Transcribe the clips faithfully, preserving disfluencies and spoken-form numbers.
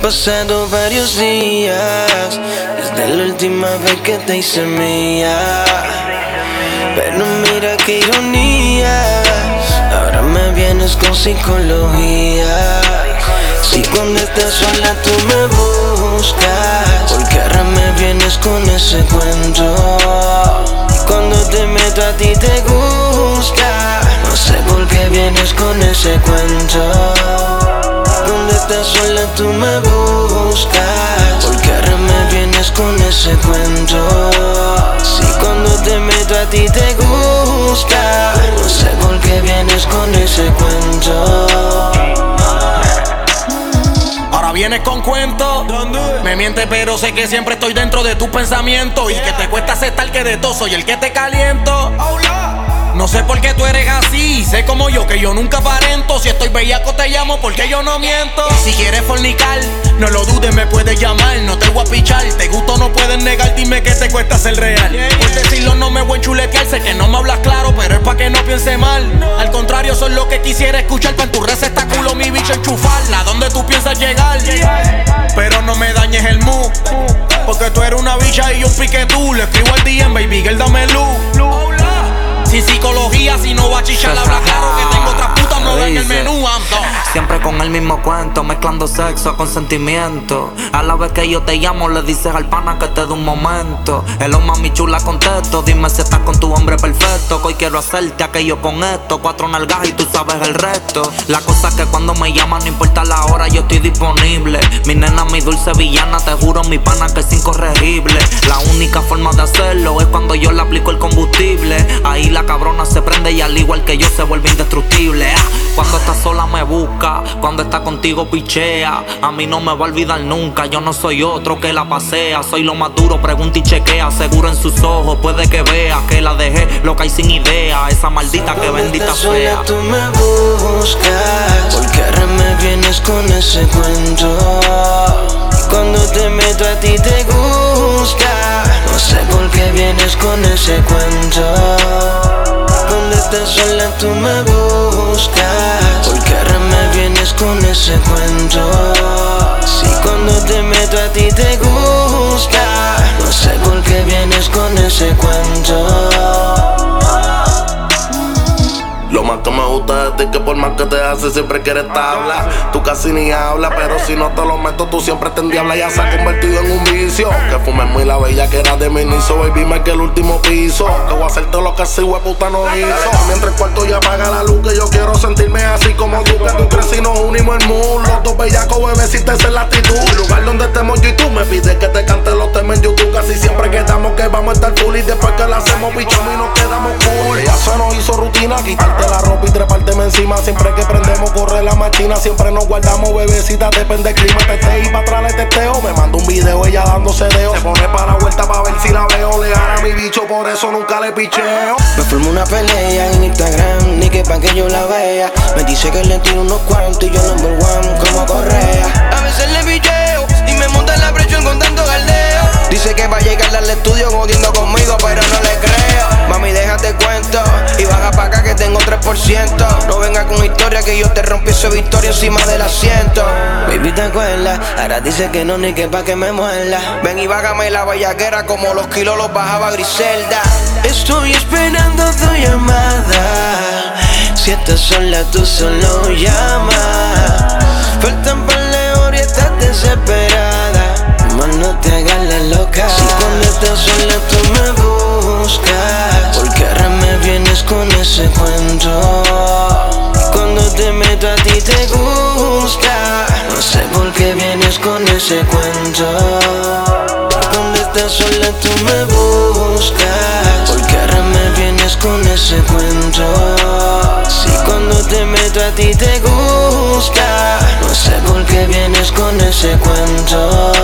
pasado varios días desde la última vez que te hice mía. Pero mira qué ironía, ahora me vienes con psicología. Si cuando estás sola tú me buscas, porque ahora me vienes con ese cuento. Y cuando te meto a ti te gusta, no sé por qué vienes con ese cuento. Cuando estás sola tú me buscas, porque ahora me vienes con ese cuento. Si cuando te meto a ti te gusta, no sé por qué vienes con ese cuento. Ahora vienes con cuento. Me mientes pero sé que siempre estoy dentro de tus pensamientos, y que te cuesta aceptar que de todo soy el que te caliento. No sé por qué tú eres así, sé como yo que yo nunca aparento. Si estoy bellaco te llamo porque yo no miento. Y si quieres fornicar, no lo dudes, me puedes llamar. No te voy a pichar, te gusto no puedes negar. Dime que te cuesta ser real. Por decirlo no me voy a enchuletear, sé que no me hablas claro, pero es pa' que no piense mal. Al contrario, eso es lo que quisiera escuchar. Pa' en tu receta culo mi bicho enchufarla. ¿Dónde tú piensas llegar? Pero no me dañes el mood, porque tú eres una bicha y yo un pique tú. Le escribo al D M, baby girl, dame luz. Sin psicología, si no va a chichar, habla claro que tengo otra puta, no ven el menú, ando. Siempre con el mismo cuento, mezclando sexo con sentimiento. A la vez que yo te llamo, le dices al pana que te dé un momento. Hello mami chula, contesto, dime si estás con tu hombre perfecto. Que hoy quiero hacerte aquello con esto. Cuatro nalgas y tú sabes el resto. La cosa es que cuando me llaman, no importa la hora, yo estoy disponible. Mi nena, mi dulce villana, te juro mi pana que es incorregible. La única forma de hacerlo es cuando yo le aplico el combustible. Ahí la cabrona se prende y al igual que yo se vuelve indestructible. Ah, cuando está sola me busca, cuando está contigo pichea. A mí no me va a olvidar nunca, yo no soy otro que la pasea. Soy lo más duro, pregunta y chequea. Seguro en sus ojos puede que vea que la dejé loca y sin idea. Esa maldita que bendita fea. Cuando tú me buscas, porque ahora me vienes con ese cuento. Y cuando te meto a ti te gusta, no sé por qué vienes con ese cuento. Cuando estás sola tú me buscas, porque ahora me vienes con ese cuento. Si cuando te meto a ti te gusta, no sé por qué vienes con ese cuento. Lo más que me gusta de ti es que por más que te haces siempre quieres tabla. Tú casi ni hablas, pero si no te lo meto tú siempre te endiablas. Ya se ha convertido en un vicio, que fumes muy la bella que era de mi inicio. Baby, me que el último piso, que voy a hacerte lo que ese hueputa no hizo. Mientras el cuarto ya apaga la luz, que yo quiero sentirme así como tú. Que tú crees y nos unimos el mood. Los dos bellacos, bebé, si te es la actitud. El lugar donde estemos yo y tú me pides que te cante los temas en YouTube. Casi siempre quedamos que vamos a estar full, y después que la hacemos bichamos y nos quedamos cool. Ella se nos hizo rutina, quitarte la ropa y trepárteme encima. Siempre que prendemos corre la máquina, siempre nos guardamos, bebecita, depende del clima. Testeo y pa' atrás le testeo, me manda un video ella dándose deo. Se pone para la vuelta pa' ver si la veo. Le gana a mi bicho, por eso nunca le picheo. Me formó una pelea en Instagram, ni que pa' que yo la vea. Me dice que le tiro unos cuantos y yo number one como Correa. A veces le picheo y me monta en la presión con tanto galdeo. Dice que va a llegar al estudio jodiendo conmigo, pero no le creo. Mami, déjate cuento y baja pa' acá que tengo tres por ciento. No venga con historia que yo te rompí ese Victoria encima del asiento. Baby, ¿te acuerdas? Ahora dice que no, ni que pa' que me muerda. Ven y bájame la bellaquera como los kilos los bajaba Griselda. Estoy esperando tu llamada. Si estás sola, tú solo llama. Faltan par de horas y estás desesperada. Más no te hagas la loca. Si cuando estás sola tú me buscas, porque ahora me vienes con ese cuento. Y cuando te meto a ti te gusta, no sé por qué vienes con ese cuento. Cuando estás sola tú me buscas, porque ahora me vienes con ese cuento. Si cuando te meto a ti te gusta, no sé por qué vienes con ese cuento.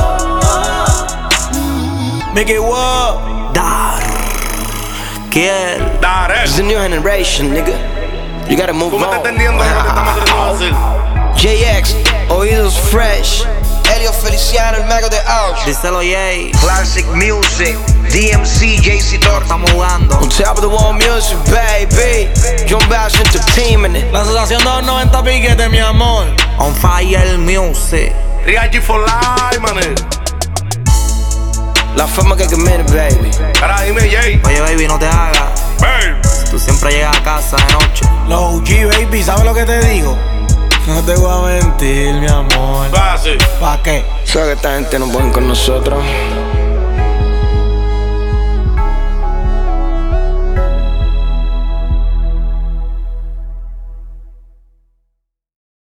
Make it work. Dar Kiel Dar It's the new generation, nigga. You gotta move Tú me on. estás entendiendo lo que estamos tratando de hacer. J X, Oídos Fresh, Elio Feliciano, el mago de Ouch. díselo Jay. Classic Music, D M C, J C Thor. Estamos jugando. On top of the wall music, baby. John Bass Entertainment. La asociación dos noventa piquete, mi amor. On Fire Music. Real G for life, mané. La fama que committed, baby. Ahora dime, Jay. Oye, baby, no te hagas. Babe. Tú siempre llegas a casa de noche. Los O G, baby, ¿sabes lo que te digo? No te voy a mentir, mi amor. Fácil. ¿Pa' qué? Sabes que esta gente no puede con nosotros.